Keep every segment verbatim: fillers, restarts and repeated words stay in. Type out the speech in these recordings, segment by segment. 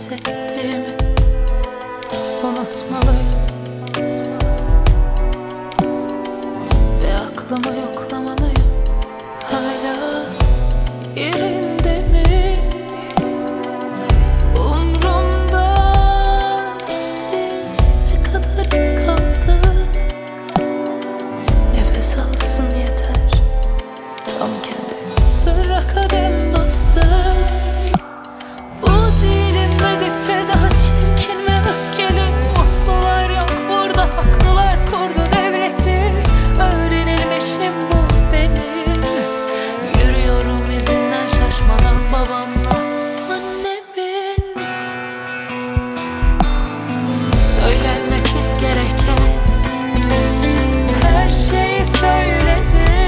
hissettiğimi unutmalıyım ve aklımı yoklamalıyım. Hala yerinde mi? Umrumda değil, ne kadarı kaldı? Nefes alsın yeter, tam kendi sırra kadem bastı. Bu dilim dedikçe daha çirkin ve öfkeli. Mutlular yok burada, haklılar kurdu devleti. Öğrenilmişim bu benim. Yürüyorum izinden şaşmadan babamla annemin. Söylenmesi gereken her şeyi söyledik.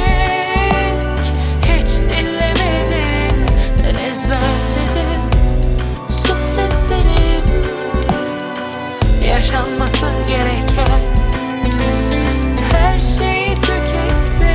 Hiç dinlemedin, ben ezberledim. Sufle benim. Yaşanması gereken her şeyi tükettik.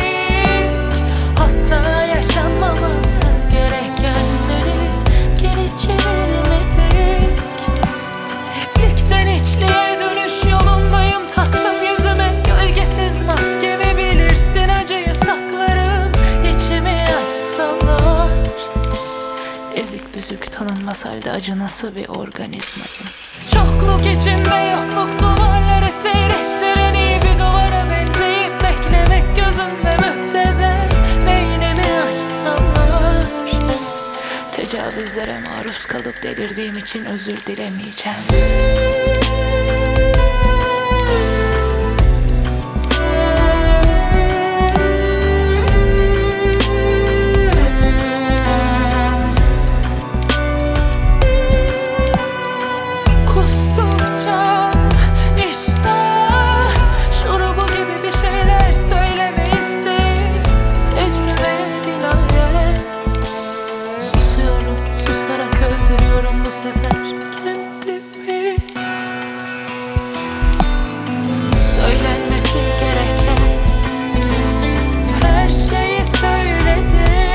Hatta yaşanmaması gerekenleri geri çevirmedik. Heplikten içliğe dönüş yolundayım. Taktım yüzüme gölgesiz maskemi, bilirsin acıyı saklarım. İçimi açsalar, ezik büzük tanınmaz halde acı nasıl bir organizmayım. Çokluk içinde yokluk duvarları seyrettiren iyi bir duvara benzeyip beklemek gözümde müptezel. Beynimi açsalar, tecavüzlere maruz kalıp delirdiğim için özür dilemeyeceğim. Kustukça iştah şurubu gibi bir şeyler söyleme isteği. Tecrübe binaye susuyorum, susarak öldürüyorum bu sefer kendimi. Söylenmesi gereken her şeyi söyledik.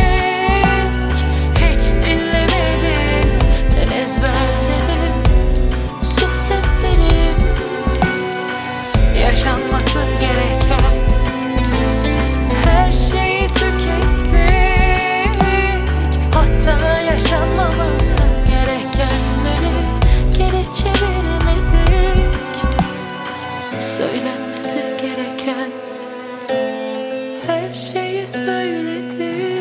Hiç dinlemedin, ben ezberledim. Sufle benim. Yaşanması gereken her şeyi tükettik. Hatta yaşanmaması gerekenleri geri çevirmedik. Söylenmesi gereken her şeyi söyledik.